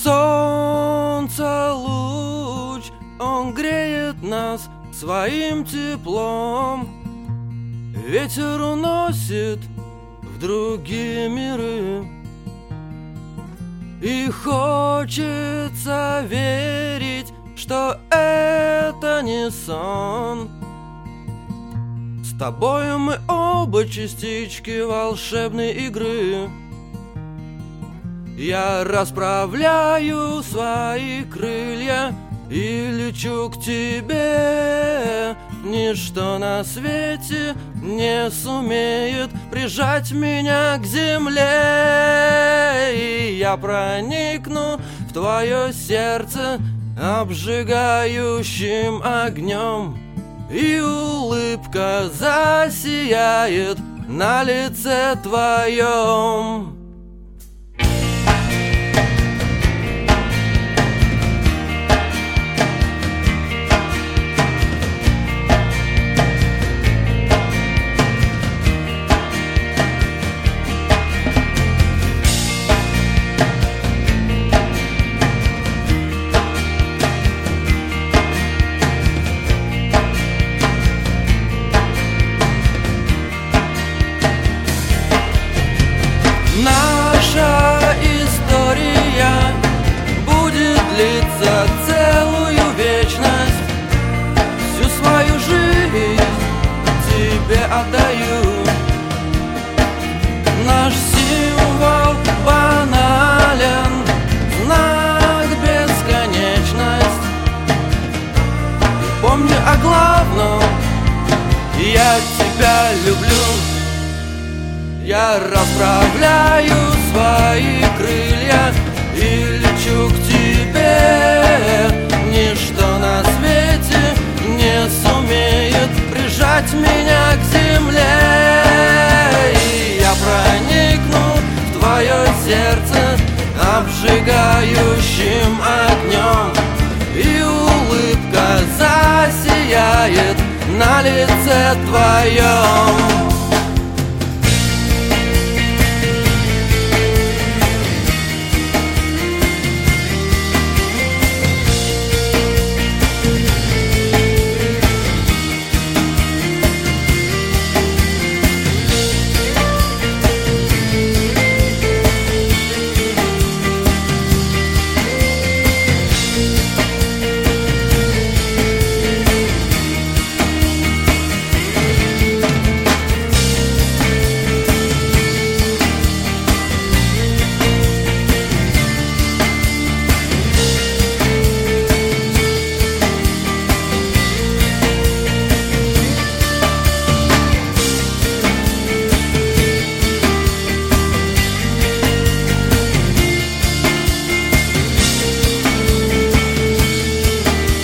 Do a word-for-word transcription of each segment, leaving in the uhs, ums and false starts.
Солнце луч, он греет нас своим теплом. Ветер уносит в другие миры, и хочется верить, что это не сон. С тобою мы оба частички волшебной игры. Я расправляю свои крылья и лечу к тебе. Ничто на свете не сумеет прижать меня к земле. И я проникну в твое сердце обжигающим огнем, и улыбка засияет на лице твоем. Наша история будет длиться целую вечность. Всю свою жизнь тебе отдаю. Наш символ банален, знак бесконечность. Помни о главном, я тебя люблю. Я расправляю свои крылья и лечу к тебе. Ничто на свете не сумеет прижать меня к земле. И я проникну в твое сердце обжигающим огнем, и улыбка засияет на лице твоем.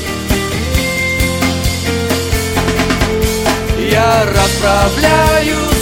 Я расправляю